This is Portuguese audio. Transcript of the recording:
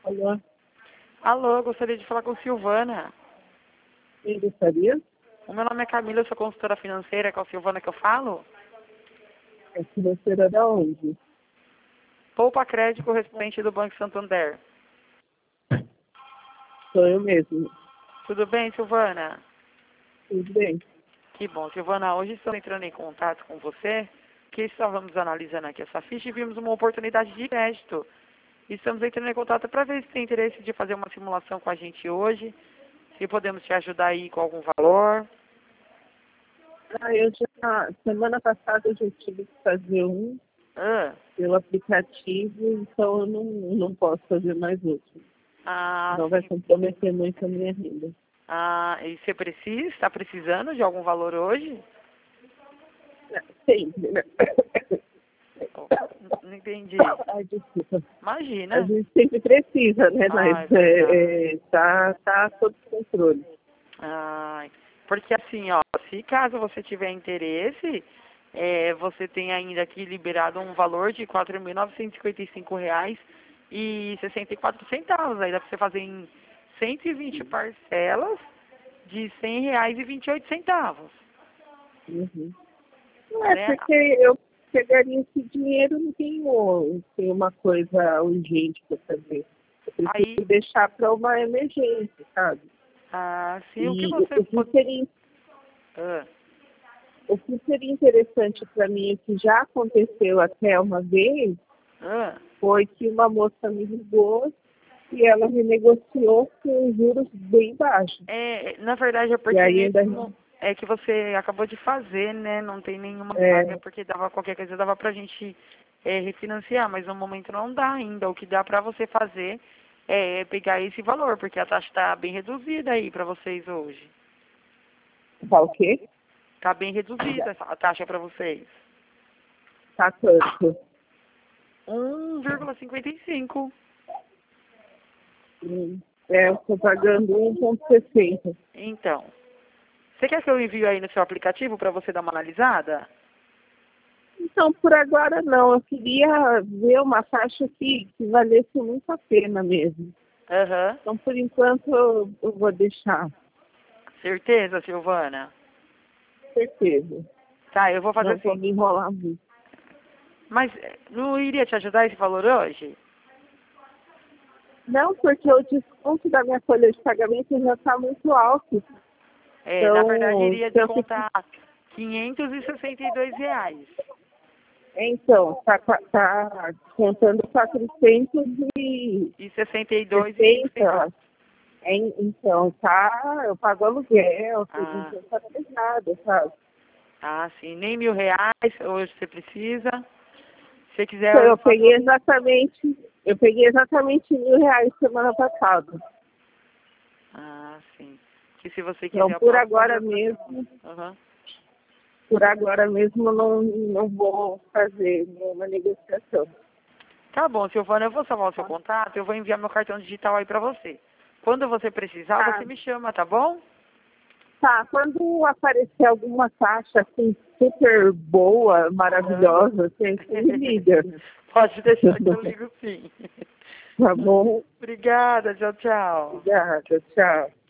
Alô, Alô, gostaria de falar com Silvana. quem gostaria? O meu nome é Camila, eu sou consultora financeira, com a Silvana que eu falo. É financeira da onde? Poupa Crédito correspondente do Banco Santander. Sou eu mesmo. Tudo bem, Silvana? Tudo bem. Que bom, Silvana. Hoje estou entrando em contato com você, que estávamos analisando aqui essa ficha e vimos uma oportunidade de crédito. Estamos entrando em contato para ver se tem interesse de fazer uma simulação com a gente hoje, se podemos te ajudar aí com algum valor. Semana passada eu já tive que fazer um Ah, pelo aplicativo, então eu não posso fazer mais outro. Não vai sim. comprometer muito a minha renda. E você está precisando de algum valor hoje? Sempre, né? Oh, não entendi. Ai, desculpa. A Imagina. gente sempre precisa, né? Mas É verdade. tá sob controle. Ai, porque assim, ó, se caso você tiver interesse, você tem ainda aqui liberado um valor de R$ 4.955,64. Aí dá pra você fazer em 120 parcelas de R$ 100,28. Uhum. Não é Né? porque eu pegaria esse dinheiro, não tem uma coisa urgente para fazer. Eu Aí, preciso deixar para uma emergência, sabe? sim, o que E você pode... Ah, o que seria interessante para mim, o que já aconteceu até uma vez, ah. foi que uma moça me ligou e ela me negociou com juros bem baixos. Na verdade é E porque aí ainda mesmo é que você acabou de fazer, né? Não tem nenhuma vaga, é, porque dava qualquer coisa, dava pra gente refinanciar, mas no momento não dá ainda. O que dá pra você fazer é pegar esse valor, porque a taxa tá bem reduzida aí pra vocês hoje. tá o quê? Tá bem reduzida a taxa pra vocês. Tá quanto? 1,55. Eu estou pagando 1,60. Então, você quer que eu envie aí no seu aplicativo pra você dar uma analisada? Então, por agora não. Eu queria ver uma taxa que valesse muito a pena mesmo. Aham. Então, por enquanto, eu vou deixar. Certeza, Silvana? Certeza. Tá, eu vou fazer Não vou assim. me enrolar muito. Mas não iria te ajudar esse valor hoje? Não, porque o desconto da minha folha de pagamento já está muito alto. Na verdade Então, iria descontar R$ 562. tá descontando 460. E 62,60. Então, eu pago aluguel, tudo, Ah, não tá pesado, sabe? sim. Nem R$ 1.000 hoje você precisa. Se você quiser, Então, eu faço. eu peguei exatamente R$ 1.000 semana passada. Sim. Que se você Então, quiser, eu posso fazer outra semana. Aham. por agora mesmo, eu não vou fazer nenhuma negociação. Tá bom, Silvana, eu vou salvar o seu contato, eu vou enviar meu cartão digital aí pra você. Quando você precisar, Tá, você me chama, tá bom? tá. Quando aparecer alguma taxa assim, super boa, Aham. maravilhosa, você me liga. Pode deixar que eu ligo sim. Tá bom? Obrigada, tchau, tchau. Obrigada, tchau.